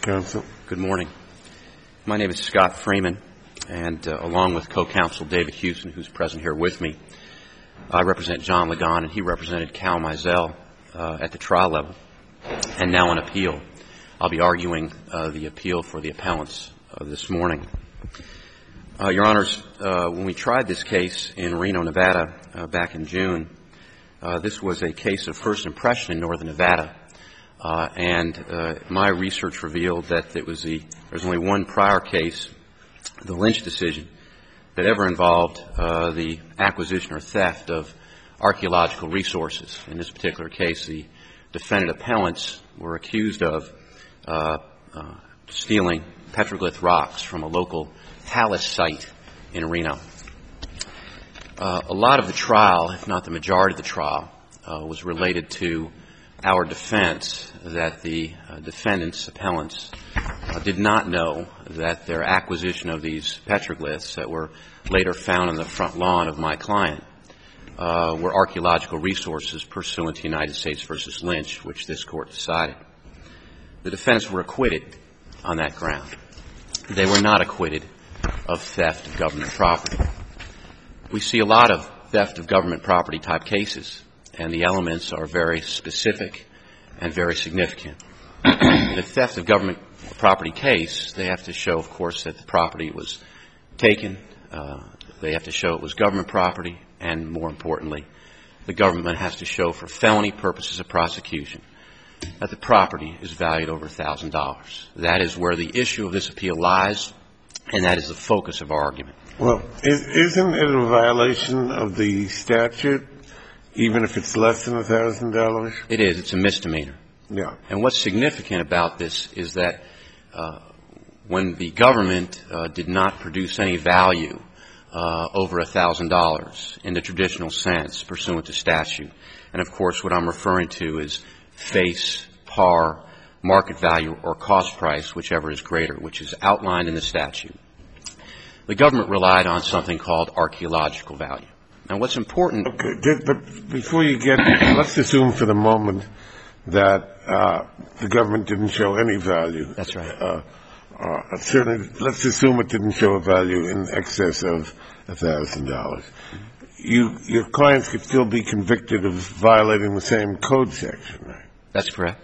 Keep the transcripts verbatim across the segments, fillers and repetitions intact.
Counsel. Good morning. My name is Scott Freeman, and uh, along with co-counsel David Houston, who's present here with me, I represent John Ligon, and he represented Cal Mizell uh, at the trial level, and now on appeal. I'll be arguing uh, the appeal for the appellants uh, this morning. Uh, Your Honors, uh, when we tried this case in Reno, Nevada, uh, back in June, uh, this was a case of first impression in northern Nevada. Uh, and uh, my research revealed that it was the there's only one prior case, the Lynch decision, that ever involved uh, the acquisition or theft of archaeological resources. In this particular case, the defendant appellants were accused of uh, uh, stealing petroglyph rocks from a local palace site in Reno. Uh, a lot of the trial, if not the majority of the trial, uh, was related to our defense that the uh, defendants, appellants, uh, did not know that their acquisition of these petroglyphs that were later found on the front lawn of my client uh, were archaeological resources pursuant to United States versus Lynch, which this court decided. The defendants were acquitted on that ground. They were not acquitted of theft of government property. We see a lot of theft of government property type cases, and the elements are very specific and very significant. In a theft of government property case, they have to show, of course, that the property was taken. Uh, they have to show it was government property, and more importantly, the government has to show for felony purposes of prosecution that the property is valued over one thousand dollars. That is where the issue of this appeal lies, and that is the focus of our argument. Well, isn't it a violation of the statute, even if it's less than one thousand dollars? It is. It's a misdemeanor. Yeah. And what's significant about this is that uh, when the government uh, did not produce any value uh, over one thousand dollars in the traditional sense pursuant to statute, and of course what I'm referring to is face, par, market value, or cost price, whichever is greater, which is outlined in the statute, the government relied on something called archaeological value. Now, what's important... Okay, but before you get... let's assume for the moment that uh, the government didn't show any value. That's right. Uh, uh, certainly, let's assume it didn't show a value in excess of one thousand dollars. You, your clients could still be convicted of violating the same code section, right? That's correct.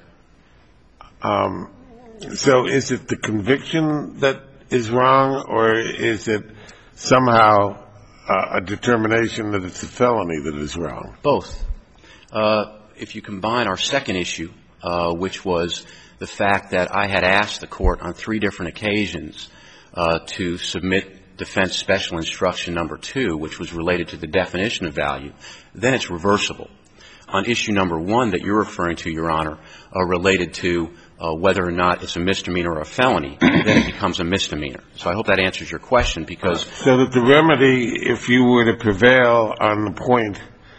Um, so is it the conviction that is wrong, or is it somehow uh, a determination that it's a felony that is wrong? Both. Uh, if you combine our second issue, uh, which was the fact that I had asked the court on three different occasions uh, to submit defense special instruction number two, which was related to the definition of value, then it's reversible. On issue number one that you're referring to, Your Honor, uh, related to uh, whether or not it's a misdemeanor or a felony, then it becomes a misdemeanor. So I hope that answers your question, because... So that the remedy, if you were to prevail on the point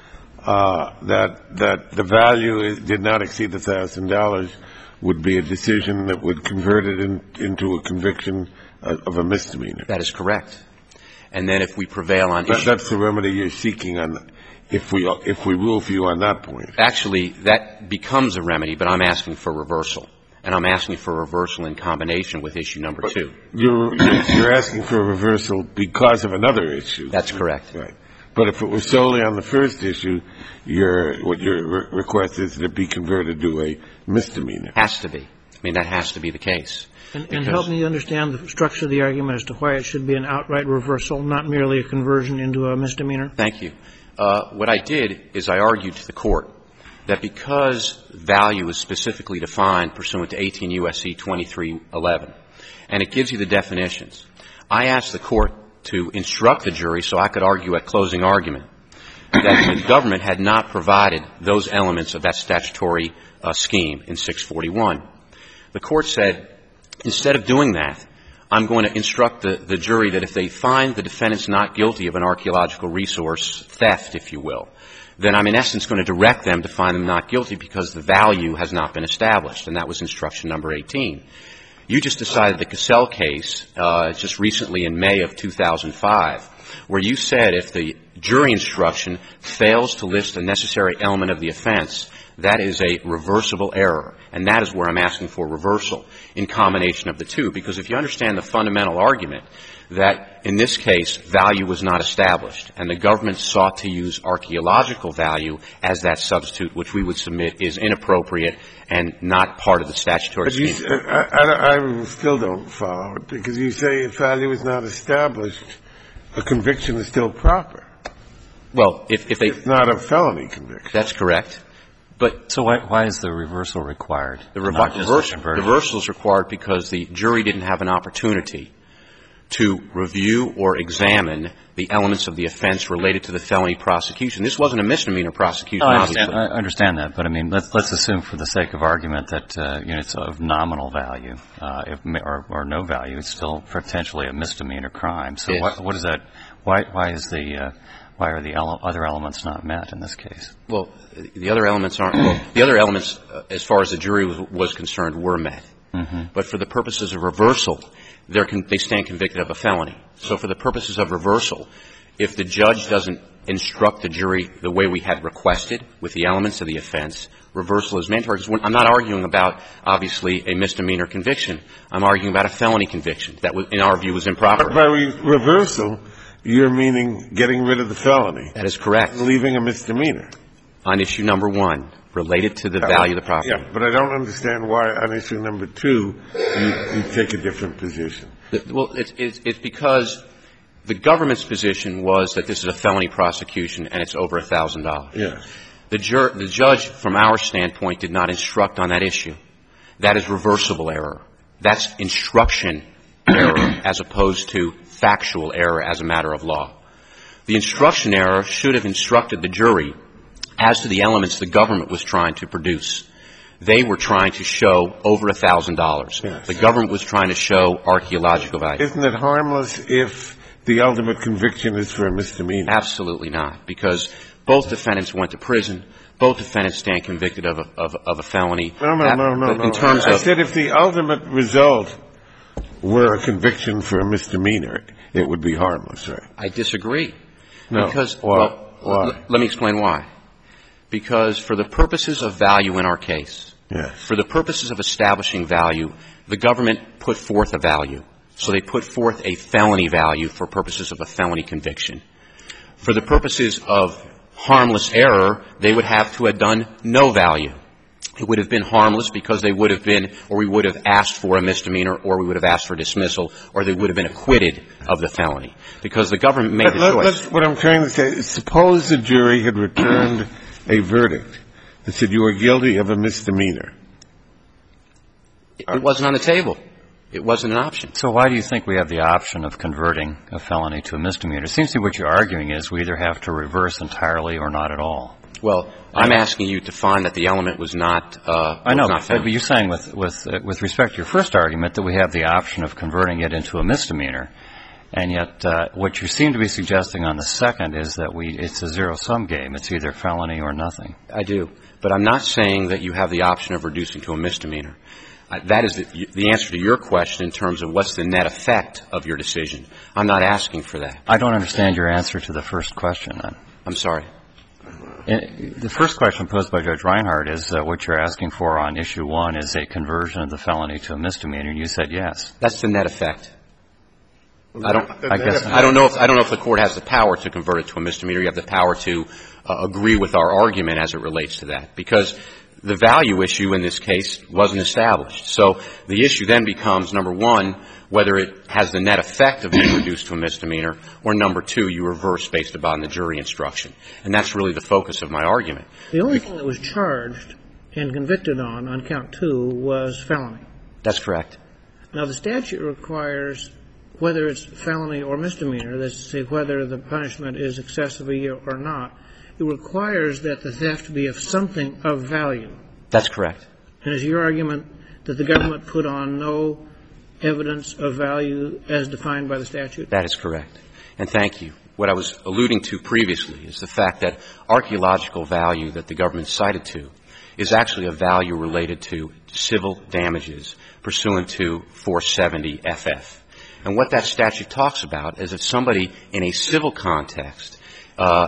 uh, that that the value is, did not exceed one thousand dollars, would be a decision that would convert it in, into a conviction of, of a misdemeanor. That is correct. And then if we prevail on that, issue... That's the remedy you're seeking on... If we if we rule for you on that point. Actually, that becomes a remedy, but I'm asking for reversal. And I'm asking for reversal in combination with issue number but two. You're, you're asking for a reversal because of another issue. That's correct. Right. But if it was solely on the first issue, your what your re- request is that it be converted to a misdemeanor. Has to be. I mean, that has to be the case. And, and help me understand the structure of the argument as to why it should be an outright reversal, not merely a conversion into a misdemeanor. Thank you. Uh, what I did is I argued to the court that because value is specifically defined pursuant to eighteen U S C twenty-three eleven, and it gives you the definitions, I asked the court to instruct the jury so I could argue at closing argument that the government had not provided those elements of that statutory uh, scheme in six forty-one. The court said, instead of doing that, I'm going to instruct the, the jury that if they find the defendants not guilty of an archaeological resource theft, if you will, then I'm in essence going to direct them to find them not guilty because the value has not been established. And that was instruction number eighteen. You just decided the Cassell case uh, just recently in May of two thousand five, where you said if the jury instruction fails to list a necessary element of the offense, That is a reversible error, and that is where I'm asking for reversal in combination of the two, because if you understand the fundamental argument that in this case value was not established and the government sought to use archaeological value as that substitute, which we would submit is inappropriate and not part of the statutory But you, scheme. I, I, I still don't follow it, because you say if value is not established, a conviction is still proper. Well, if, if they... It's not a felony conviction. That's correct. But so why, why is the reversal required? The revi- reversal, reversal is required because the jury didn't have an opportunity to review or examine the elements of the offense related to the felony prosecution. This wasn't a misdemeanor prosecution, no, I obviously. Understand, I understand that, but I mean, let's let's assume for the sake of argument that uh, you know it's of nominal value, uh, if, or, or no value. It's still potentially a misdemeanor crime. So yes. what, what is that? Why why is the uh, why are the ele- other elements not met in this case? Well, the other elements aren't. Well, the other elements, uh, as far as the jury was, was concerned, were met. Mm-hmm. But for the purposes of reversal, they're con- they stand convicted of a felony. So for the purposes of reversal, if the judge doesn't instruct the jury the way we had requested with the elements of the offense, reversal is mandatory. Because I'm not arguing about, obviously, a misdemeanor conviction. I'm arguing about a felony conviction that, was, in our view, was improper. But by re- reversal, you're meaning getting rid of the felony. That is correct. Leaving a misdemeanor. On issue number one, related to the value of the property. Yeah, but I don't understand why on issue number two you, you take a different position. Well, it's, it's, it's because the government's position was that this is a felony prosecution and it's over a thousand dollars. Yes. The, jur- the judge, from our standpoint, did not instruct on that issue. That is reversible error. That's instruction error as opposed to factual error as a matter of law. The instruction error should have instructed the jury as to the elements the government was trying to produce. They were trying to show over a thousand dollars. The government was trying to show archaeological value. Isn't it harmless if the ultimate conviction is for a misdemeanor? Absolutely not, because both defendants went to prison. Both defendants stand convicted of a, of, of a felony. No, no, no, no, no. In terms I of, said if the ultimate result were a conviction for a misdemeanor, it would be harmless, right? I disagree. No. Because, why? well, why? L- let me explain why. Because for the purposes of value in our case, yes. for the purposes of establishing value, the government put forth a value. So they put forth a felony value for purposes of a felony conviction. For the purposes of harmless error, they would have to have done no value. It would have been harmless because they would have been, or we would have asked for a misdemeanor, or we would have asked for dismissal, or they would have been acquitted of the felony. Because the government made Let, the let, choice. let's, what I'm trying to say is, suppose the jury had returned a verdict that said you were guilty of a misdemeanor. It, it wasn't on the table. It wasn't an option. So why do you think we have the option of converting a felony to a misdemeanor? It seems to me what you're arguing is we either have to reverse entirely or not at all. Well, I'm asking you to find that the element was not uh, I know, was not but found. you're saying with with uh, with respect to your first argument that we have the option of converting it into a misdemeanor, and yet uh, what you seem to be suggesting on the second is that we it's a zero-sum game. It's either felony or nothing. I do. But I'm not saying that you have the option of reducing to a misdemeanor. Uh, that is the, the answer to your question in terms of what's the net effect of your decision. I'm not asking for that. I don't understand your answer to the first question, then. I'm sorry. The first question posed by Judge Reinhardt is uh, what you're asking for on issue one is a conversion of the felony to a misdemeanor, and you said yes. That's the net effect. I don't. I guess I don't know if I don't know if the court has the power to convert it to a misdemeanor. You have the power to uh, agree with our argument as it relates to that, because the value issue in this case wasn't established. So the issue then becomes, number one, whether it has the net effect of being reduced to a misdemeanor, or number two, you reverse based upon the jury instruction. And that's really the focus of my argument. The only thing that was charged and convicted on, on count two, was felony. That's correct. Now, the statute requires, whether it's felony or misdemeanor, that's to say whether the punishment is excessive a year or not, it requires that the theft be of something of value. That's correct. And is your argument that the government put on no evidence of value as defined by the statute? That is correct. And thank you. What I was alluding to previously is the fact that archaeological value that the government cited to is actually a value related to civil damages pursuant to four seventy F F. And what that statute talks about is if somebody in a civil context uh,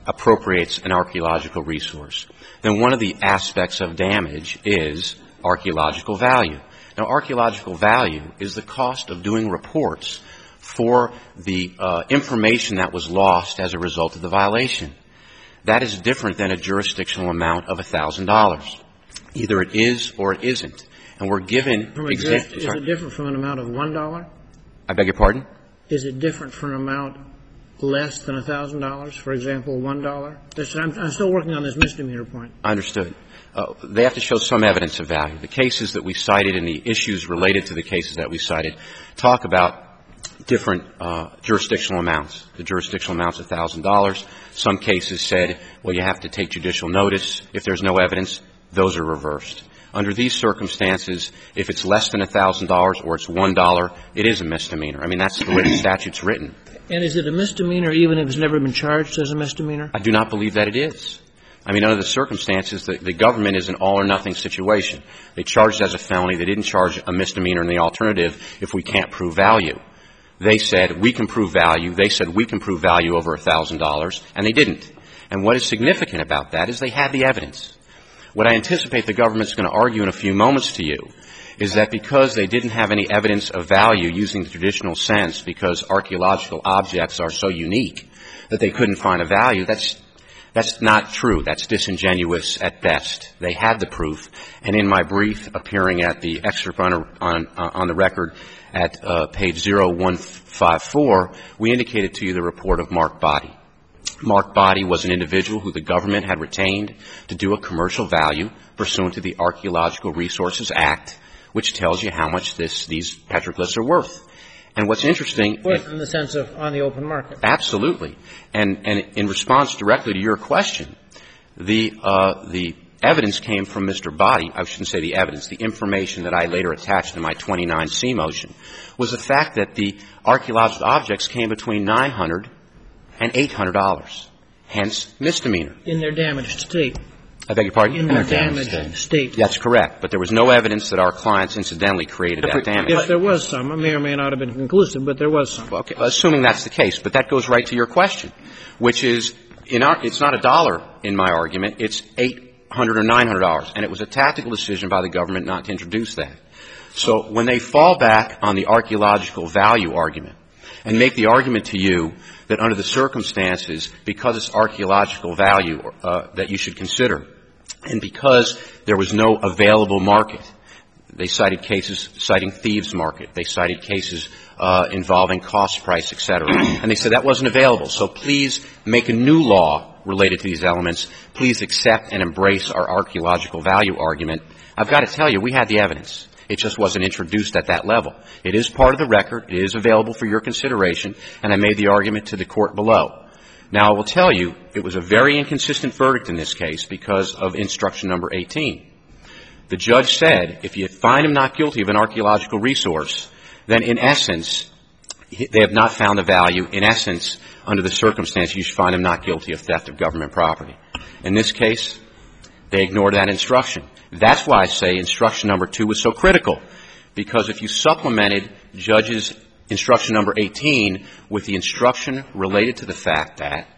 appropriates an archaeological resource, then one of the aspects of damage is archaeological value. Now, archaeological value is the cost of doing reports for the uh, information that was lost as a result of the violation. That is different than a jurisdictional amount of one thousand dollars. Either it is or it isn't. And we're given examples. Is it different from an amount of one dollar? I beg your pardon? Is it different from an amount less than one thousand dollars, for example, one dollar? I'm, I'm still working on this misdemeanor point. Understood. Uh, they have to show some evidence of value. The cases that we cited and the issues related to the cases that we cited talk about different uh, jurisdictional amounts. The jurisdictional amount's one thousand dollars. Some cases said, well, you have to take judicial notice. If there's no evidence, those are reversed. Under these circumstances, if it's less than one thousand dollars or it's one dollar, it is a misdemeanor. I mean, that's the way the statute's written. And is it a misdemeanor even if it's never been charged as a misdemeanor? I do not believe that it is. I mean, under the circumstances, the, the government is an all-or-nothing situation. They charged as a felony. They didn't charge a misdemeanor in the alternative if we can't prove value. They said we can prove value. They said we can prove value over one thousand dollars, and they didn't. And what is significant about that is they had the evidence. What I anticipate the government's going to argue in a few moments to you is that because they didn't have any evidence of value using the traditional sense, because archaeological objects are so unique that they couldn't find a value, that's that's not true. That's disingenuous at best. They had the proof. And in my brief appearing at the excerpt on, on, uh, on the record at uh, page zero one five four, we indicated to you the report of Mark Body. Mark Body was an individual who the government had retained to do a commercial value pursuant to the Archaeological Resources Act, which tells you how much this, these petroglyphs are worth. And what's interesting... Worth in the sense of on the open market. Absolutely. And, and in response directly to your question, the, uh, the evidence came from Mister Body. I shouldn't say the evidence. The information that I later attached to my twenty-nine C motion was the fact that the archaeological objects came between nine hundred dollars and eight hundred dollars, hence misdemeanor. In their damaged state. I beg your pardon? In their damaged state. state. That's correct. But there was no evidence that our clients incidentally created that damage. Yes, there was some. It may or may not have been conclusive, but there was some. Well, okay, assuming that's the case. But that goes right to your question, which is, in our, it's not a dollar in my argument. It's eight hundred dollars or nine hundred dollars. And it was a tactical decision by the government not to introduce that. So when they fall back on the archaeological value argument and make the argument to you that under the circumstances, because it's archaeological value uh, that you should consider, and because there was no available market, they cited cases citing thieves market. They cited cases uh, involving cost price, et cetera. And they said that wasn't available. So please make a new law related to these elements. Please accept and embrace our archaeological value argument. I've got to tell you, we had the evidence. It just wasn't introduced at that level. It is part of the record. It is available for your consideration. And I made the argument to the court below. Now, I will tell you, it was a very inconsistent verdict in this case because of instruction number eighteen. The judge said, if you find him not guilty of an archaeological resource, then in essence, they have not found the value. In essence, under the circumstance, you should find him not guilty of theft of government property. In this case, they ignored that instruction. That's why I say instruction number two was so critical, because if you supplemented judge's instruction number eighteen with the instruction related to the fact that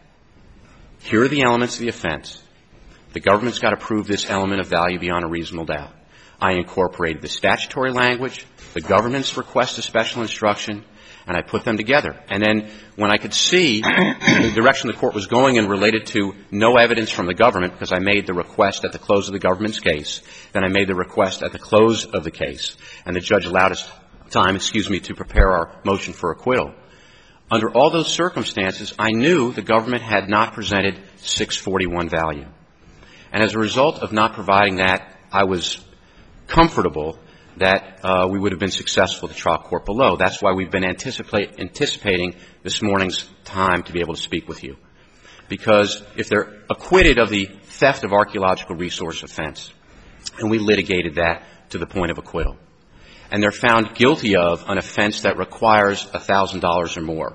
here are the elements of the offense. The government's got to prove this element of value beyond a reasonable doubt. I incorporated the statutory language, the government's request of special instruction, and I put them together. And then when I could see the direction the court was going in related to no evidence from the government, because I made the request at the close of the government's case, then I made the request at the close of the case, and the judge allowed us time, excuse me, to prepare our motion for acquittal. Under all those circumstances, I knew the government had not presented six forty-one value. And as a result of not providing that, I was comfortable that uh, we would have been successful at the trial court below. That's why we've been anticipate, anticipating this morning's time to be able to speak with you. Because if they're acquitted of the theft of archaeological resource offense, and we litigated that to the point of acquittal, and they're found guilty of an offense that requires one thousand dollars or more,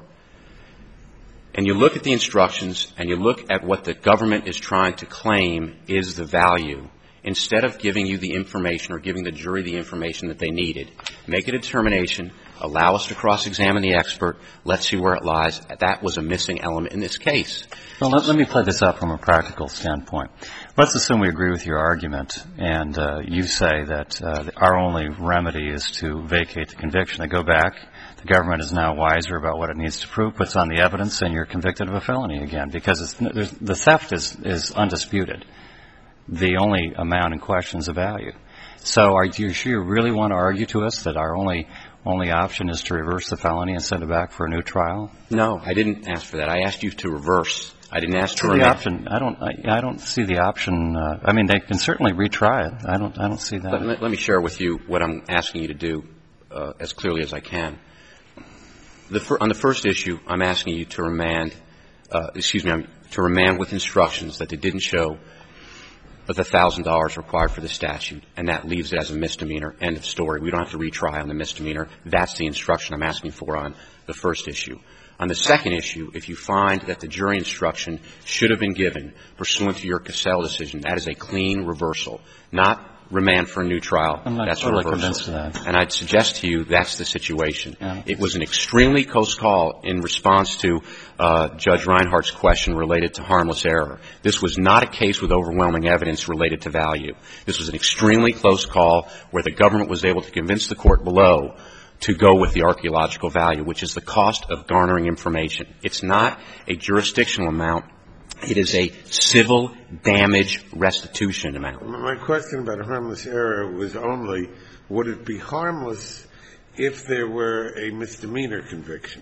and you look at the instructions and you look at what the government is trying to claim is the value, instead of giving you the information or giving the jury the information that they needed, make a determination, allow us to cross-examine the expert, let's see where it lies. That was a missing element in this case. Well, let, let me play this out from a practical standpoint. Let's assume we agree with your argument, and uh, you say that uh, our only remedy is to vacate the conviction. They go back. The government is now wiser about what it needs to prove, puts on the evidence, and you're convicted of a felony again, because it's, there's, the theft is, is undisputed. The only amount in question is the value. So are you sure you really want to argue to us that our only only option is to reverse the felony and send it back for a new trial? No, I didn't ask for that. I asked you to reverse. I didn't ask to the remand. Option. I don't. I, I don't see the option. Uh, I mean, they can certainly retry it. I don't. I don't see that. Let, let, let me share with you what I'm asking you to do uh, as clearly as I can. The fir- on the first issue, I'm asking you to remand. Uh, excuse me, I'm, to remand with instructions that they didn't show but the thousand dollars required for the statute, and that leaves it as a misdemeanor. End of story. We don't have to retry on the misdemeanor. That's the instruction I'm asking for on the first issue. On the second issue, if you find that the jury instruction should have been given pursuant to your Cassell decision, that is a clean reversal, not remand for a new trial. I'm not that's totally a reversal. convinced of that. And I'd suggest to you that's the situation. Yeah. It was an extremely close call in response to uh, Judge Reinhart's question related to harmless error. This was not a case with overwhelming evidence related to value. This was an extremely close call where the government was able to convince the court below to go with the archaeological value, which is the cost of garnering information. It's not a jurisdictional amount. It is a civil damage restitution amount. My question about harmless error was only, would it be harmless if there were a misdemeanor conviction?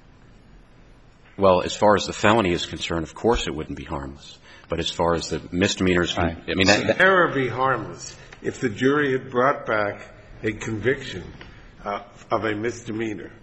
Well, as far as the felony is concerned, of course it wouldn't be harmless. But as far as the misdemeanors, right. I mean, that, Would that, error be harmless if the jury had brought back a conviction uh, of a misdemeanor?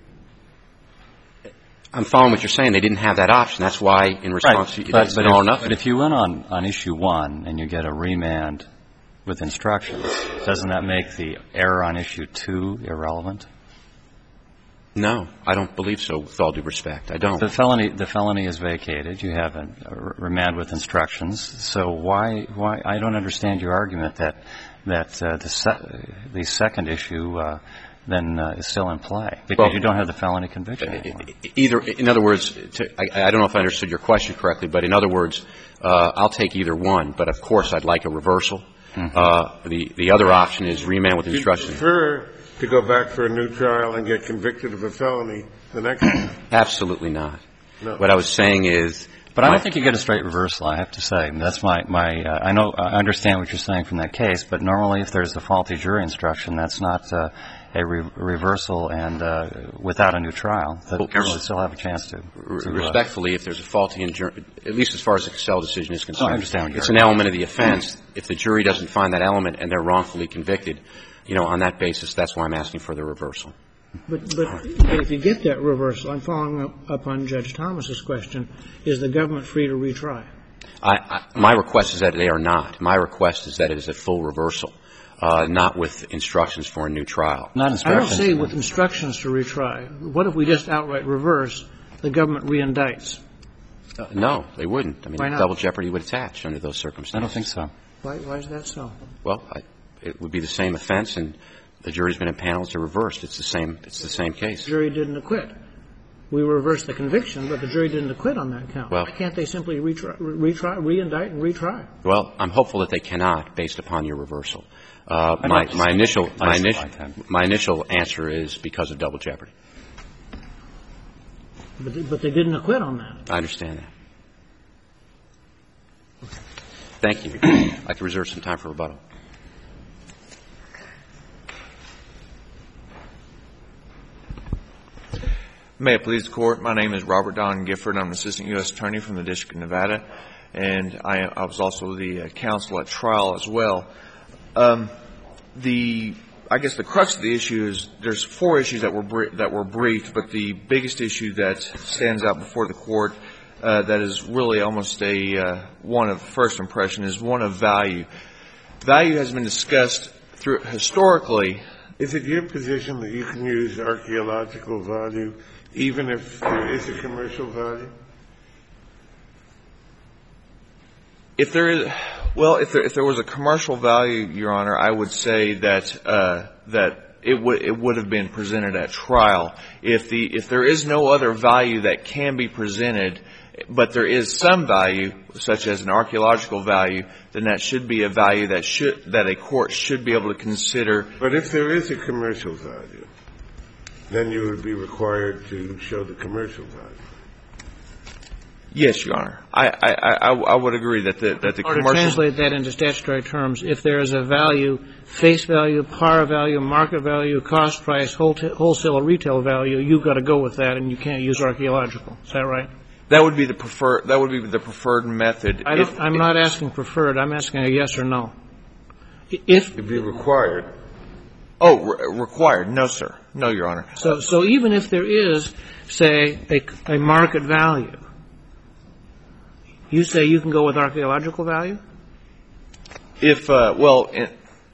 I'm following what you're saying. They didn't have that option. That's why, in response right. to but, it's but, an all or if, nothing. but if you went on, on issue one and you get a remand with instructions, doesn't that make the error on issue two irrelevant? No, I don't believe so, with all due respect. I don't. The felony, the felony is vacated. You have a, a remand with instructions. So why, why, I don't understand your argument that, that uh, the, se- the second issue uh, then uh, is still in play because well, you don't have the felony conviction anymore. Either, in other words, to, I, I don't know if I understood your question correctly, but in other words, uh, I'll take either one. But of course, I'd like a reversal. Mm-hmm. Uh, the the other option is remand with instructions. You'd prefer to go back for a new trial and get convicted of a felony the next time? Absolutely not. No. What I was saying is. But I don't think you get a straight reversal, I have to say. That's my, my uh, I know, I understand what you're saying from that case, but normally if there's a faulty jury instruction, that's not uh, a re- reversal and uh, without a new trial. The government would still have a chance to. to Respectfully, uh, if there's a faulty, injur- at least as far as the Cassell decision is concerned, no, I understand what you're it's an element of the offense. If the jury doesn't find that element and they're wrongfully convicted, you know, on that basis, that's why I'm asking for the reversal. But, but, but if you get that reversal, I'm following up, up on Judge Thomas's question, is the government free to retry? I, I, my request is that they are not. My request is that it is a full reversal, uh, not with instructions for a new trial. Not instructions. I don't say with instructions to retry. What if we just outright reverse, the government reindicts? Uh, no, they wouldn't. I mean, Why not? double jeopardy would attach under those circumstances. I don't think so. Why, why is that so? Well, I, it would be the same offense, and the jury's been impaneled to reverse. It's the same. It's the same case. The jury didn't acquit. We reversed the conviction, but the jury didn't acquit on that count. Well, why can't they simply retry, retry, reindict, and retry? Well, I'm hopeful that they cannot, based upon your reversal. Uh, my, my initial, my initial, my initial answer is because of double jeopardy. But they, but they didn't acquit on that. I understand that. Thank you. I'd like to reserve some time for rebuttal. May it please the Court. My name is Robert Don Gifford. I'm an assistant U S attorney from the District of Nevada, and I, I was also the uh, counsel at trial as well. Um, the I guess the crux of the issue is there's four issues that were br- that were briefed, but the biggest issue that stands out before the Court uh, that is really almost a uh, one of first impression is one of value. Value has been discussed through historically. Is it your position that you can use archaeological value even if there is a commercial value? If there is, Well, if there, if there was a commercial value, Your Honor, I would say that uh, that it would it would have been presented at trial. If the if there is no other value that can be presented, but there is some value, such as an archaeological value, then that should be a value that should that a court should be able to consider. But if there is a commercial value, then you would be required to show the commercial value. Yes, Your Honor. I I, I, I would agree that the that the Or to commercial. translate that into statutory terms, if there is a value, face value, par value, market value, cost price, wholesale or retail value, you've got to go with that, and you can't use archaeological. Is that right? That would be the preferred. That would be the preferred method. I don't, If- I'm not asking preferred. I'm asking a yes or no. If It'd be required. Oh, re- required? No, sir. No, Your Honor. so, so even if there is, say, a, a market value, you say you can go with archaeological value? If uh, well, in,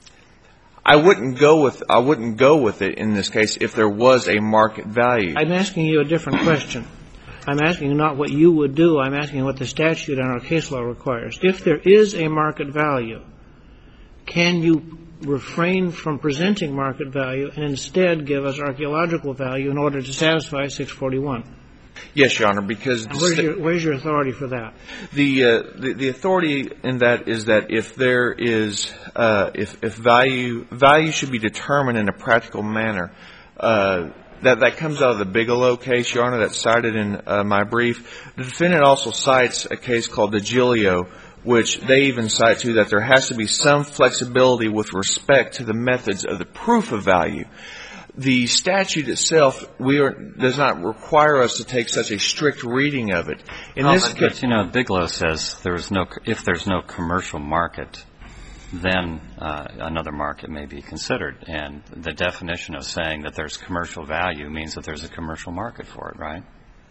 I wouldn't go with I wouldn't go with it in this case if there was a market value. I'm asking you a different question. I'm asking you not what you would do. I'm asking you what the statute and our case law requires. If there is a market value, can you refrain from presenting market value and instead give us archaeological value in order to satisfy six forty-one? Yes, Your Honor, because And where's your, where's your authority for that? the, uh, the the authority in that is that if there is uh, if if value value should be determined in a practical manner. Uh, That, that comes out of the Bigelow case, Your Honor, that's cited in uh, my brief. The defendant also cites a case called the Giglio, which they even cite, too, that there has to be some flexibility with respect to the methods of the proof of value. The statute itself we are, does not require us to take such a strict reading of it. In Oh, this but, case, but, you know, Bigelow says there is no, if there's no commercial market, then uh, another market may be considered. And the definition of saying that there's commercial value means that there's a commercial market for it, right?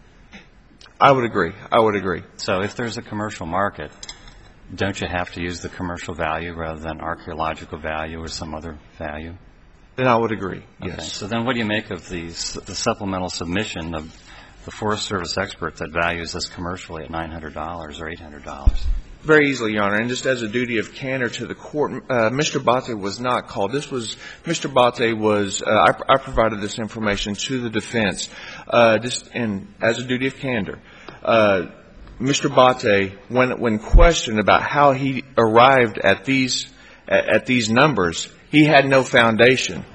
I would agree. I would agree. So if there's a commercial market, don't you have to use the commercial value rather than archaeological value or some other value? Then I would agree, Okay. yes. So then what do you make of the, the supplemental submission of the Forest Service expert that values this commercially at nine hundred dollars or eight hundred dollars? Very easily, Your Honor. And just as a duty of candor to the court, uh, Mister Bate was not called. This was, Mister Bate was, uh, I, I provided this information to the defense. Uh, just, and as a duty of candor, uh, Mister Bate, when, when questioned about how he arrived at these, at, at these numbers, he had no foundation.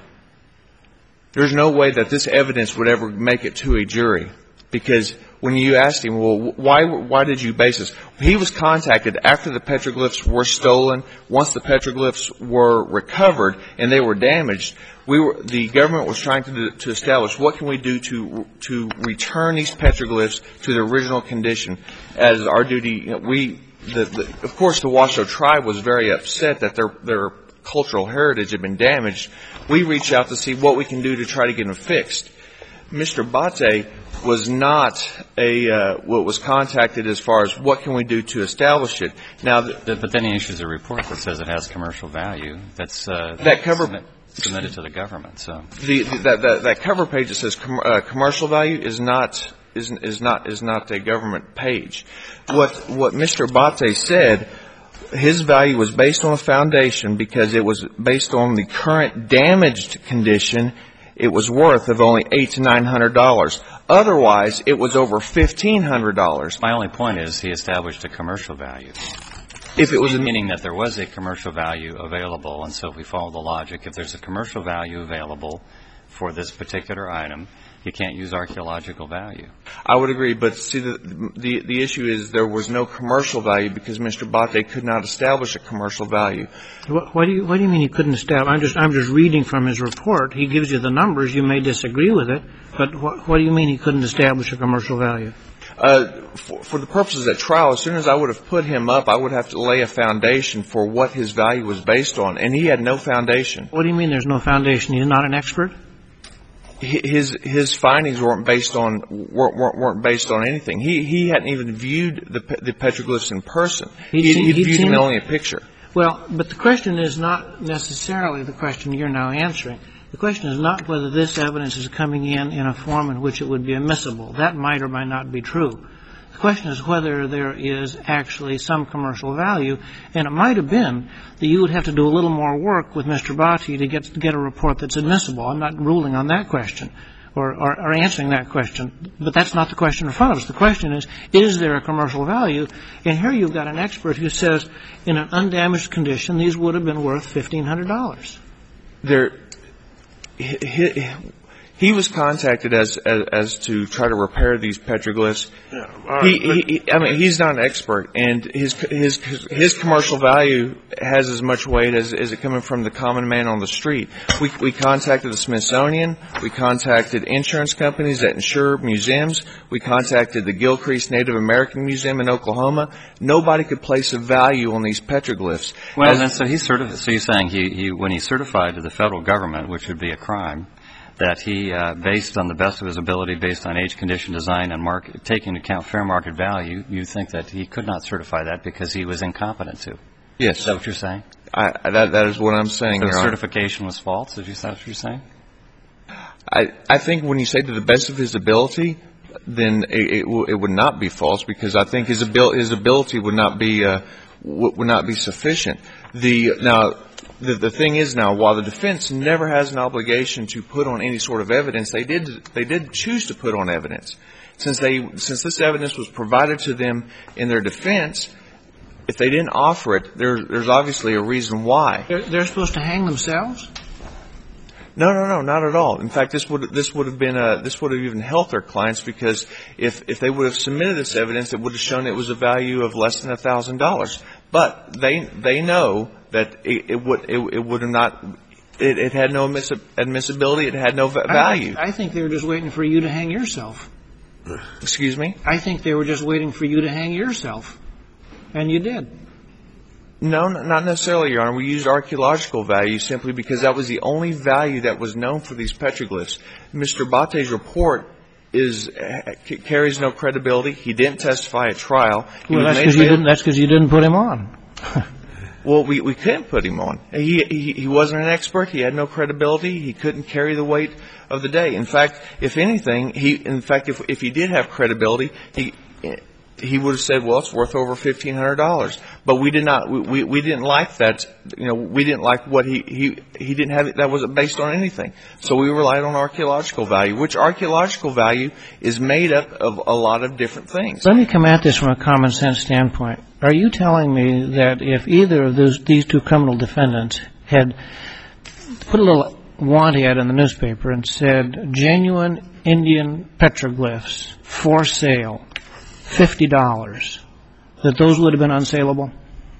There's no way that this evidence would ever make it to a jury. Because when you asked him, well, why why did you base this? He was contacted after the petroglyphs were stolen. Once the petroglyphs were recovered and they were damaged, we were the government was trying to to establish what can we do to to return these petroglyphs to their original condition. As our duty, you know, we the, the of course the Washoe tribe was very upset that their their cultural heritage had been damaged. We reached out to see what we can do to try to get them fixed. Mister Bate was not a uh, what was contacted as far as what can we do to establish it. Now, the, But then he issues a report that says it has commercial value. That's uh, That cover- submit, submitted to the government. So the, the that, that that cover page that says com- uh, commercial value is not is is not is not a government page. What what Mister Bate said, his value was based on a foundation because it was based on the current damaged condition. It was worth of only eight to nine hundred dollars. Otherwise, it was over fifteen hundred dollars. my only point is he established a commercial value. If it was a, Meaning that there was a commercial value available, and so if we follow the logic, if there's a commercial value available for this particular item, you can't use archaeological value. I would agree, but see, the, the the issue is there was no commercial value because Mister Bate could not establish a commercial value. What, what do you What do you mean he couldn't establish? I'm just I'm just reading from his report. He gives you the numbers. You may disagree with it, but what, what do you mean he couldn't establish a commercial value? Uh, for, for the purposes of trial, as soon as I would have put him up, I would have to lay a foundation for what his value was based on, and he had no foundation. What do you mean there's no foundation? He's not an expert? His his findings weren't based on weren't weren't, weren't based on anything. He he hadn't even viewed the the petroglyphs in person. He'd He seen- he he'd viewed seen them in it? only a picture. Well, but the question is not necessarily the question you're now answering. The question is not whether this evidence is coming in in a form in which it would be admissible. That might or might not be true. The question is whether there is actually some commercial value, and it might have been that you would have to do a little more work with Mister Bhatti to get, to get a report that's admissible. I'm not ruling on that question or, or, or answering that question, but that's not the question in front of us. The question is, is there a commercial value? And here you've got an expert who says in an undamaged condition these would have been worth fifteen hundred dollars. There, he, he, he was contacted as, as as to try to repair these petroglyphs. Yeah, uh, he, he, I mean, he's not an expert, and his his his commercial value has as much weight as is it coming from the common man on the street. We we contacted the Smithsonian, we contacted insurance companies that insure museums, we contacted the Gilcrease Native American Museum in Oklahoma. Nobody could place a value on these petroglyphs. Well, As, then, so he's certified. So you're saying he, he when he's certified to the federal government, which would be a crime, that he, uh, based on the best of his ability, based on age, condition, design, and market, taking into account fair market value, you think that he could not certify that because he was incompetent to? yes, Is that what you're saying? I, that that is what I'm saying. So Your the Honor. certification was false? Is that what you're saying? I, I think when you say to the best of his ability, then it, it, w- it would not be false, because I think his abil- his ability would not be uh, w- would not be sufficient. The now the, the thing is now, while the defense never has an obligation to put on any sort of evidence, they did they did choose to put on evidence. Since they since this evidence was provided to them in their defense, if they didn't offer it, there, there's obviously a reason why. They're, they're supposed to hang themselves? No, no, no, not at all. In fact, this would this would have been a, this would have even helped their clients, because if if they would have submitted this evidence, it would have shown it was a value of less than a thousand dollars. But they they know that it, it would it, it would have not. It, it had no admissi- admissibility. It had no va- value. I, I think they were just waiting for you to hang yourself. Excuse me? I think they were just waiting for you to hang yourself, and you did. No, n- not necessarily, Your Honor. We used archaeological value simply because that was the only value that was known for these petroglyphs. Mister Bhatte's report is uh, c- carries no credibility. He didn't testify at trial. He Well, was that's made because you avail- didn't. That's because you didn't put him on. Well, we, we couldn't put him on. He, he he wasn't an expert. He had no credibility. He couldn't carry the weight of the day. In fact, if anything, he in fact if if he did have credibility, he he would have said, well, it's worth over fifteen hundred dollars. But we did not. We, we we didn't like that. You know, we didn't like what he he he didn't have. That wasn't based on anything. So we relied on archaeological value, which archaeological value is made up of a lot of different things. Let me come at this from a common sense standpoint. Are you telling me that if either of those, these two criminal defendants had put a little want ad in the newspaper and said, genuine Indian petroglyphs for sale, fifty dollars, that those would have been unsaleable?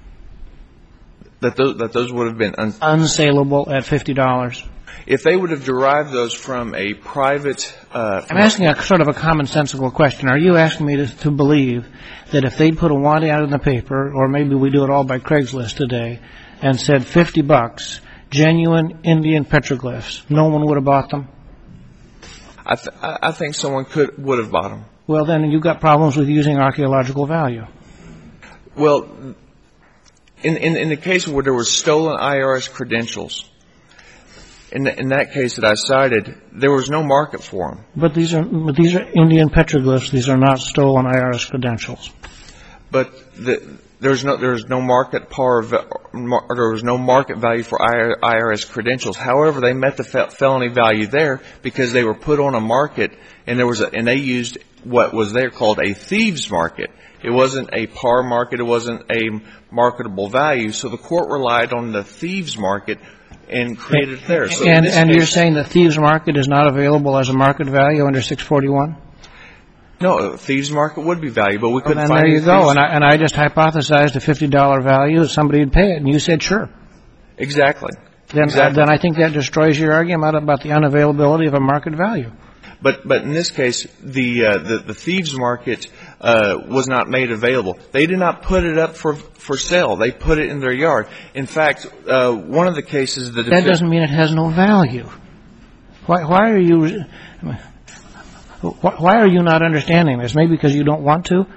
That those that those would have been un- Unsaleable at fifty dollars? if they would have derived those from a private. Uh, I'm asking a sort of a commonsensical question. Are you asking me to, to believe that if they'd put a want ad in the paper, or maybe we do it all by Craigslist today, and said fifty bucks, genuine Indian petroglyphs, no one would have bought them? I, th- I think someone could would have bought them. Well, then you've got problems with using archaeological value. Well, in in, in the case where there were stolen I R S credentials, in the, in that case that I cited, there was no market for them. But these are but these are Indian petroglyphs. These are not stolen I R S credentials. But the, there's no there's no market par mar, there was no market value for I R S credentials. However, they met the fe- felony value there because they were put on a market, and there was a, and they used what was there called a thieves market. It wasn't a par market. It wasn't a marketable value. So the court relied on the thieves market and created it there. So and in and case, you're saying the thieves market is not available as a market value under six forty-one? no, a thieves market would be valuable. We Well, couldn't then find there you any go. thieves- And I, and I just hypothesized a fifty dollars value, somebody would pay it, and you said sure. Exactly. Then, Exactly. then I think that destroys your argument about the unavailability of a market value. But but in this case, the uh, the, the thieves market uh, was not made available. They did not put it up for for sale. They put it in their yard. In fact, uh, one of the cases the That doesn't mean it has no value. Why, why are you why, why are you not understanding this? Maybe because you don't want to?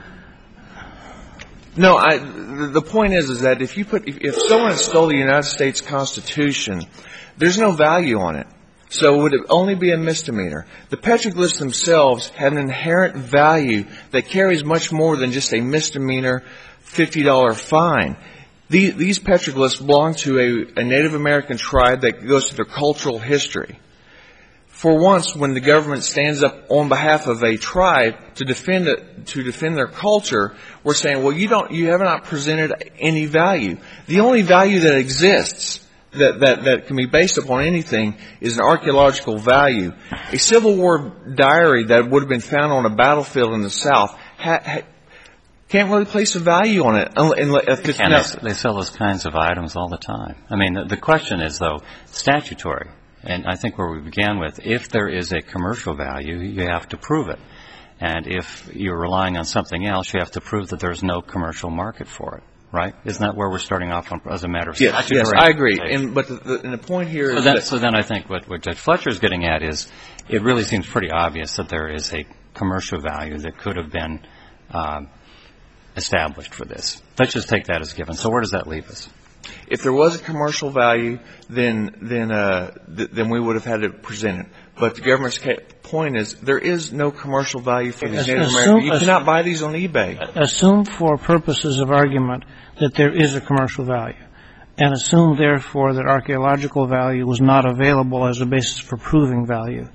No, I, the the point is is that if you put if, if someone stole the United States Constitution, there's no value on it. So would it only be a misdemeanor? The petroglyphs themselves have an inherent value that carries much more than just a misdemeanor fifty dollar fine. These, these petroglyphs belong to a, a Native American tribe that goes to their cultural history. For once, when the government stands up on behalf of a tribe to defend it, to defend their culture, we're saying, well, you don't, you have not presented any value. The only value that exists that, that, that can be based upon anything is an archaeological value. A Civil War diary that would have been found on a battlefield in the South ha, ha, can't really place a value on it. If it's and not, they, they sell those kinds of items all the time. I mean, the, the question is, though, statutory. And I think where we began with, if there is a commercial value, you have to prove it. And if you're relying on something else, you have to prove that there's no commercial market for it. Right? Isn't that where we're starting off on, as a matter of yes, statutory? Yes, I agree. And, but the, the, and the point here so is then, that... So then I think what, what Judge Fletcher is getting at is it really seems pretty obvious that there is a commercial value that could have been um, established for this. Let's just take that as given. So where does that leave us? If there was a commercial value, then then uh, th- then we would have had to present it. But the government's ca- point is there is no commercial value for these Native Americans. You cannot buy these on eBay. Assume for purposes of argument that there is a commercial value, and assume therefore that archaeological value was not available as a basis for proving value.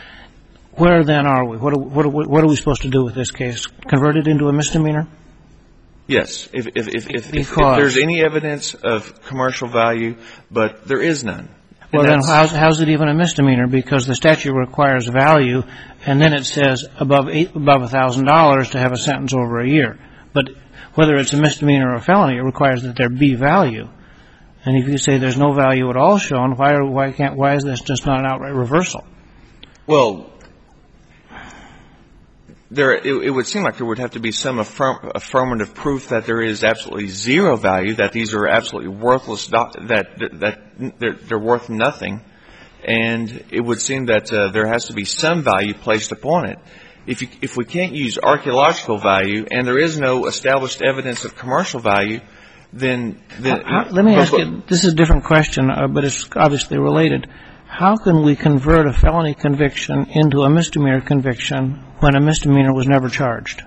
Where then are we? What are, what are, what are we supposed to do with this case? Convert it into a misdemeanor? Yes, if if if, if, if, if there's any evidence of commercial value, but there is none. Well, then how's, how's it even a misdemeanor? Because the statute requires value, and then it says above eight, above a thousand dollars to have a sentence over a year. But whether it's a misdemeanor or a felony, it requires that there be value. And if you say there's no value at all shown, why are, why can't why is this just not an outright reversal? Well, there it, it would seem like there would have to be some affirm, affirmative proof that there is absolutely zero value, that these are absolutely worthless, doc, that that they're, they're worth nothing, and it would seem that uh, there has to be some value placed upon it. If you, if we can't use archaeological value and there is no established evidence of commercial value, then, then how, let me ask you. This is a different question, uh, but it's obviously related. How can we convert a felony conviction into a misdemeanor conviction when a misdemeanor was never charged?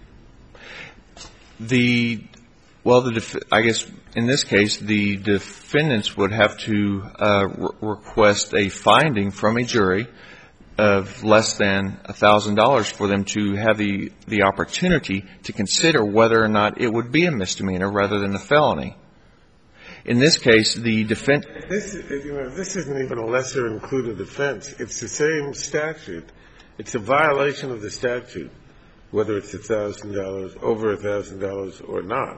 The well, the def- I guess in this case, the defendants would have to uh, re- request a finding from a jury of less than a thousand dollars for them to have the the opportunity to consider whether or not it would be a misdemeanor rather than a felony. In this case, the defense... This, you know, this isn't even a lesser included offense. It's the same statute. It's a violation of the statute, whether it's a thousand dollars, over a thousand dollars or not.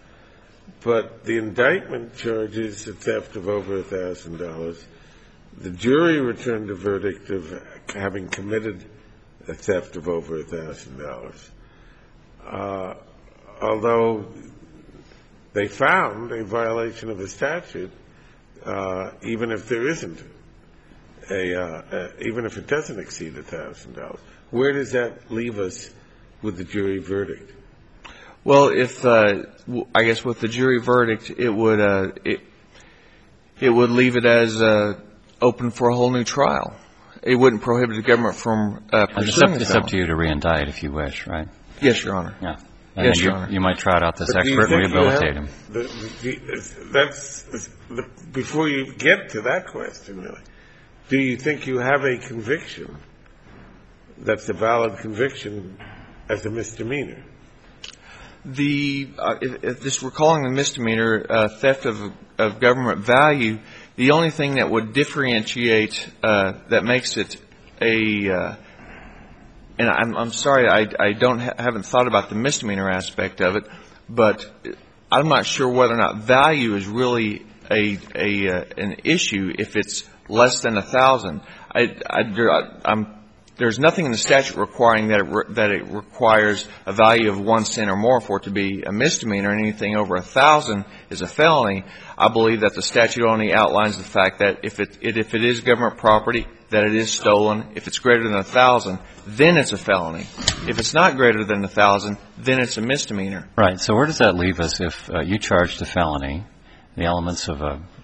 But the indictment charges a theft of over a thousand dollars. The jury returned a verdict of having committed a theft of over a thousand dollars. Uh, although they found a violation of the statute, uh, even if there isn't a, uh, uh, even if it doesn't exceed a thousand dollars. Where does that leave us with the jury verdict? Well, if uh, w- I guess with the jury verdict, it would uh, it it would leave it as uh, open for a whole new trial. It wouldn't prohibit the government from uh, pursuing it. It's up to you to re-indict if you wish, right? Yes, Your Honor. Yeah. And yes, Your you, Honor. You might trot out this But expert and rehabilitate him. The, the, the, that's the, before you get to that question, really. Do you think you have a conviction that's a valid conviction as a misdemeanor? The uh, if, if this we're calling a misdemeanor uh, theft of of government value, the only thing that would differentiate uh, that makes it a uh, and I'm, I'm sorry I, I don't ha- haven't thought about the misdemeanor aspect of it, but I'm not sure whether or not value is really a a uh, an issue if it's less than a thousand. I, I, I'm There's nothing in the statute requiring that it, re- that it requires a value of one cent or more for it to be a misdemeanor, and anything over a thousand is a felony. I believe that the statute only outlines the fact that if it, it if it is government property, that it is stolen. If it's greater than a thousand, then it's a felony. If it's not greater than a thousand, then it's a misdemeanor. Right. So where does that leave us if uh, you charged a felony, the elements of a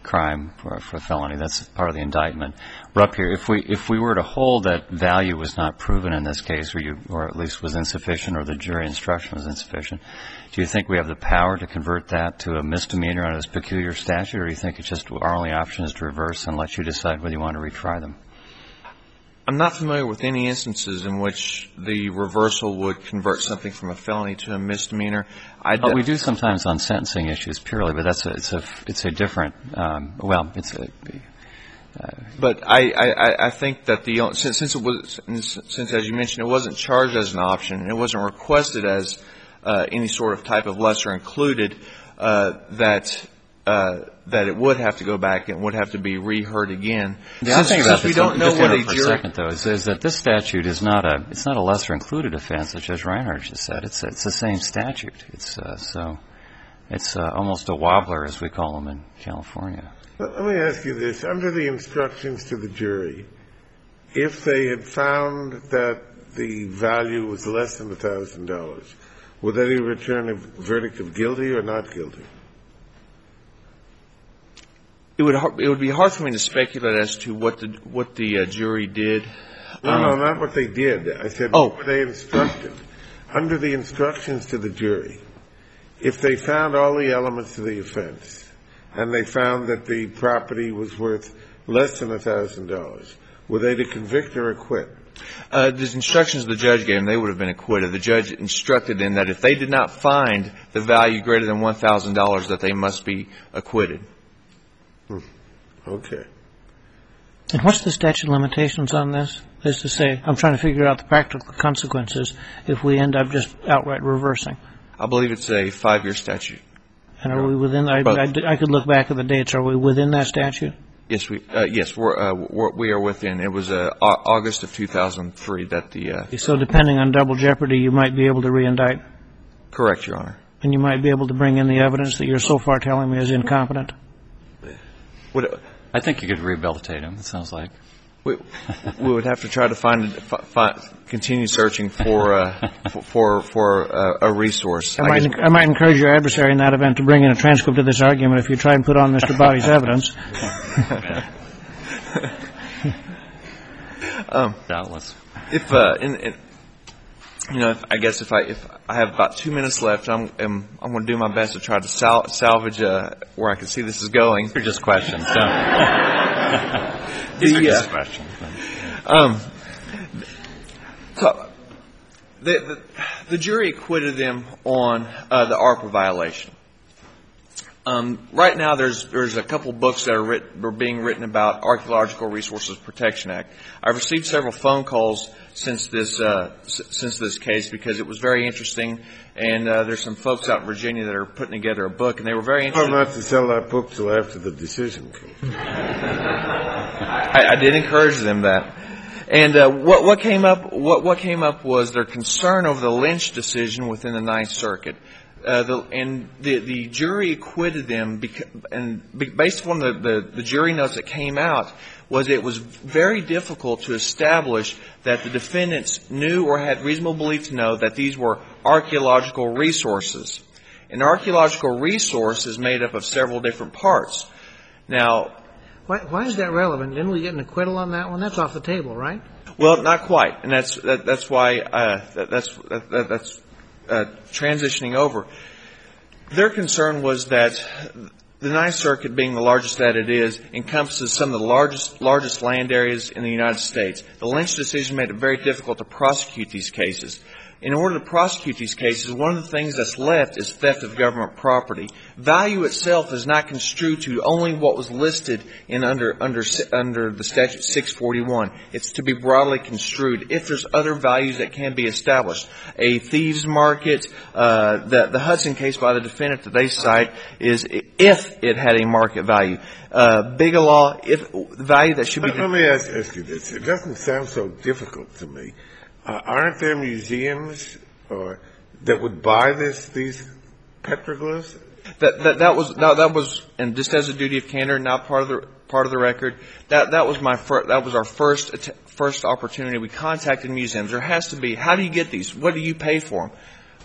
crime for, for felony. That's part of the indictment. We're up here. If we if we were to hold that value was not proven in this case, or you or at least was insufficient, or the jury instruction was insufficient, do you think we have the power to convert that to a misdemeanor under this peculiar statute, or do you think it's just our only option is to reverse and let you decide whether you want to retry them? I'm not familiar with any instances in which the reversal would convert something from a felony to a misdemeanor. I Well, we do sometimes on sentencing issues purely, but that's a, it's a it's a different. Um, well, it's a. Uh, but I, I, I think that the since, since it was since as you mentioned it wasn't charged as an option and it wasn't requested as uh, any sort of type of lesser included, uh, that. Uh, that it would have to go back and would have to be reheard again. The other thing about we don't know what a for jury. A second, though, is, is that this statute is not a it's not a lesser included offense, as Judge Reinhardt just said. It's it's the same statute. It's uh, so it's uh, almost a wobbler, as we call them in California. Let me ask you this: under the instructions to the jury, if they had found that the value was less than a thousand dollars, would they return a verdict of guilty or not guilty? It would it would be hard for me to speculate as to what the what the uh, jury did. No, um, no, not what they did. I said oh. what were they instructed. Under the instructions to the jury, if they found all the elements of the offense and they found that the property was worth less than a thousand dollars, were they to convict or acquit? Uh, the instructions the judge gave them, they would have been acquitted. The judge instructed them that if they did not find the value greater than one thousand dollars, that they must be acquitted. Okay. And what's the statute of limitations on this? That is to say, I'm trying to figure out the practical consequences if we end up just outright reversing. I believe it's a five-year statute. And are we within? I, I, I could look back at the dates. Are we within that statute? Yes, we uh, yes we're, uh, we're we are within. It was uh, August of two thousand three that the. Uh, so depending on double jeopardy, you might be able to reindict. Correct, Your Honor. And you might be able to bring in the evidence that you're so far telling me is incompetent. Would, I think you could rehabilitate him. It sounds like we, we would have to try to find, find continue searching for uh, for for uh, a resource. I might, I, I might encourage your adversary in that event to bring in a transcript of this argument if you try and put on Mister Body's evidence. um, Doubtless. If uh, in, in, you know, if, I guess if I if I have about two minutes left, I'm I'm, I'm going to do my best to try to sal- salvage uh, where I can see this is going. These are just questions. So. These are the, just uh, questions. Um, so the, the the jury acquitted them on uh, the ARPA violation. Um, right now, there's there's a couple books that are, writ- are being written about Archaeological Resources Protection Act. I've received several phone calls since this uh, s- since this case because it was very interesting, and uh, there's some folks out in Virginia that are putting together a book, and they were very interested. Well, not to sell that book till after the decision came. I, I did encourage them that. And uh, what what came up what what came up was their concern over the Lynch decision within the Ninth Circuit. Uh, the, and the, the jury acquitted them, because, and based on the, the, the jury notes that came out, was it was very difficult to establish that the defendants knew or had reasonable belief to know that these were archaeological resources. An archaeological resource is made up of several different parts. Now, why, why is that relevant? Didn't we get an acquittal on that one? That's off the table, right? Well, not quite, and that's that, that's why uh, that, that's that, that's. Uh, transitioning over, their concern was that the Ninth Circuit, being the largest that it is, encompasses some of the largest largest land areas in the United States. The Lynch decision made it very difficult to prosecute these cases. In order to prosecute these cases, one of the things that's left is theft of government property. Value itself is not construed to only what was listed in under under under the statute six forty-one. It's to be broadly construed if there's other values that can be established. A thieves market, uh, the the Hudson case by the defendant that they cite is if it had a market value. Uh, Bigelow, if the value that should be. Let, let me ask, ask you this. It doesn't sound so difficult to me. Uh, aren't there museums or that would buy this these petroglyphs? That that that was that, that was, and just as a duty of candor, not part of the part of the record. That that was my fir- that was our first first opportunity. We contacted museums. There has to be. How do you get these? What do you pay for them?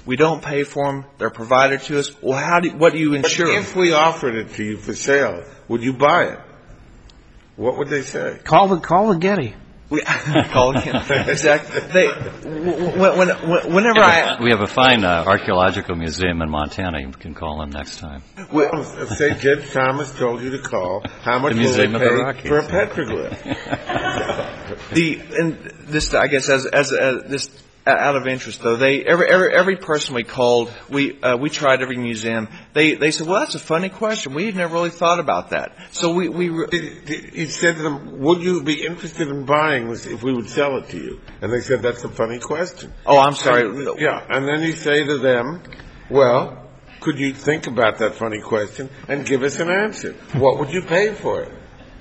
We don't pay for them. They're provided to us. Well, how do, what do you ensure? But if we offered it to you for sale, would you buy it? What would they say? Call the, call the Getty. We, call again. Exactly. They, when, when, whenever I... We have a fine uh, archaeological museum in Montana. You can call them next time. Well, say Judge Thomas told you to call. How much The will they Museum of the pay Rockies. for a petroglyph? The and this, I guess, as as, as this out of interest though, they every every every person we called, we uh, we tried every museum. They they said, well, that's a funny question. We had never really thought about that. So we we He said to them, would you be interested in buying this if we would sell it to you? And they said, that's a funny question. oh, I'm sorry. And, yeah, and then you say to them, well, could you think about that funny question and give us an answer? What would you pay for it?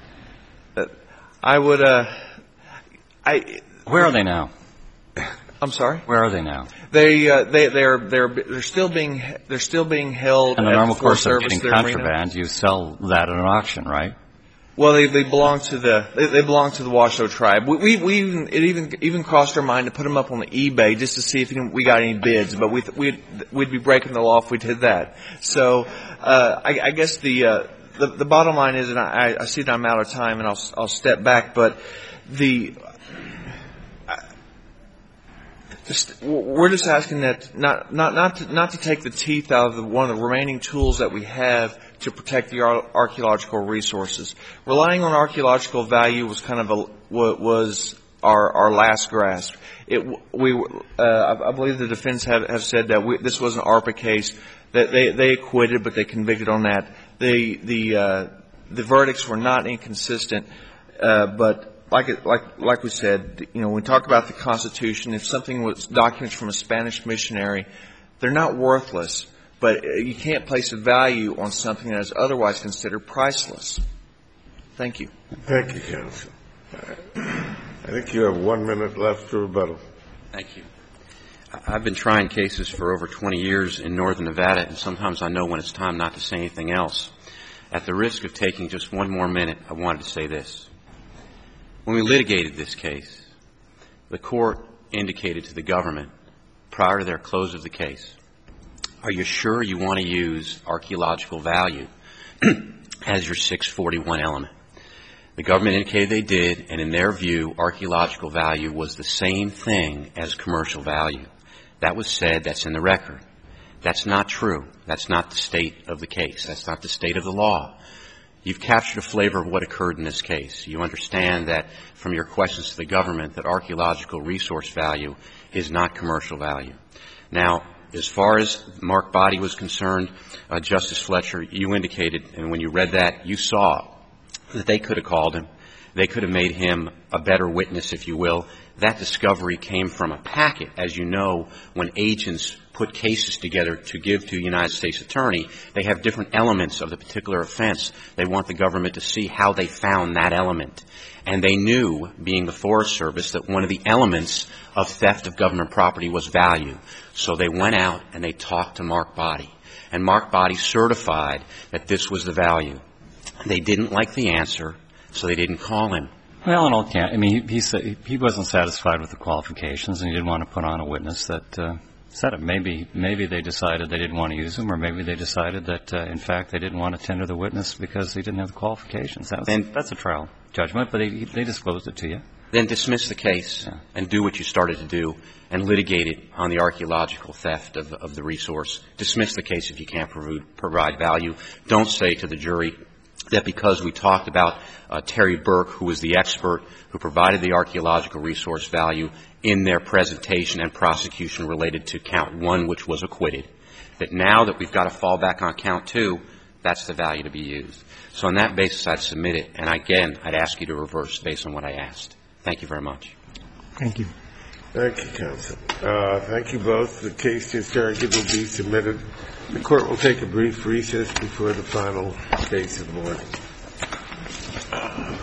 I would. Uh, I. Where are they now? I'm sorry. Where are they now? They uh, they they're they're they're still being they're still being held. In the at normal the course of Forest getting Service, their arena. contraband, you sell that at an auction, right? Well, they they belong to the they, they belong to the Washoe tribe. We we, we even it even even crossed our mind to put them up on the eBay just to see if we got any bids, but we we'd we'd be breaking the law if we did that. So uh, I, I guess the, uh, the the bottom line is, and I, I see that I'm out of time, and I'll I'll step back, but the. Just, we're just asking that not not not to, not to take the teeth out of the, one of the remaining tools that we have to protect the ar- archaeological resources. Relying on archaeological value was kind of a was our our last grasp. It we uh, I believe the defense have, have said that we, this was an ARPA case, that they they acquitted, but they convicted on that. The the uh, the verdicts were not inconsistent, uh, but. Like it, like like we said, you know, when we talk about the Constitution, if something was documents from a Spanish missionary, they're not worthless, but you can't place a value on something that is otherwise considered priceless. Thank you. Thank you, counsel. I think you have one minute left for rebuttal. Thank you. I've been trying cases for over twenty years in northern Nevada, and sometimes I know when it's time not to say anything else. At the risk of taking just one more minute, I wanted to say this. When we litigated this case, the court indicated to the government prior to their close of the case, are you sure you want to use archaeological value as your six forty-one element? The government indicated they did, and in their view, archaeological value was the same thing as commercial value. That was said. That's in the record. That's not true. That's not the state of the case. That's not the state of the law. You've captured a flavor of what occurred in this case. You understand that from your questions to the government that archaeological resource value is not commercial value. Now, as far as Mark Body was concerned, uh, Justice Fletcher, you indicated, and when you read that, you saw that they could have called him. They could have made him a better witness, if you will. That discovery came from a packet. As you know, when agents put cases together to give to a United States attorney, they have different elements of the particular offense. They want the government to see how they found that element. And they knew, being the Forest Service, that one of the elements of theft of government property was value. So they went out and they talked to Mark Body. And Mark Body certified that this was the value. They didn't like the answer, so they didn't call him. Well, in all can I mean, he, he said he wasn't satisfied with the qualifications, and he didn't want to put on a witness that uh, said it. Maybe, maybe they decided they didn't want to use him, or maybe they decided that, uh, in fact, they didn't want to tender the witness because he didn't have the qualifications. That was, and, that's a trial judgment, but they, they disclosed it to you. Then dismiss the case yeah. and do what you started to do and litigate it on the archaeological theft of, of the resource. Dismiss the case if you can't provide, provide value. Don't say to the jury that because we talked about uh, Terry Burke, who was the expert who provided the archaeological resource value in their presentation and prosecution related to count one, which was acquitted, that now that we've got to fall back on count two, that's the value to be used. So on that basis, I'd submit it. And again, I'd ask you to reverse based on what I asked. Thank you very much. Thank you. Thank you, counsel. Uh, thank you both. The case just argued will be submitted. The court will take a brief recess before the final case of the morning.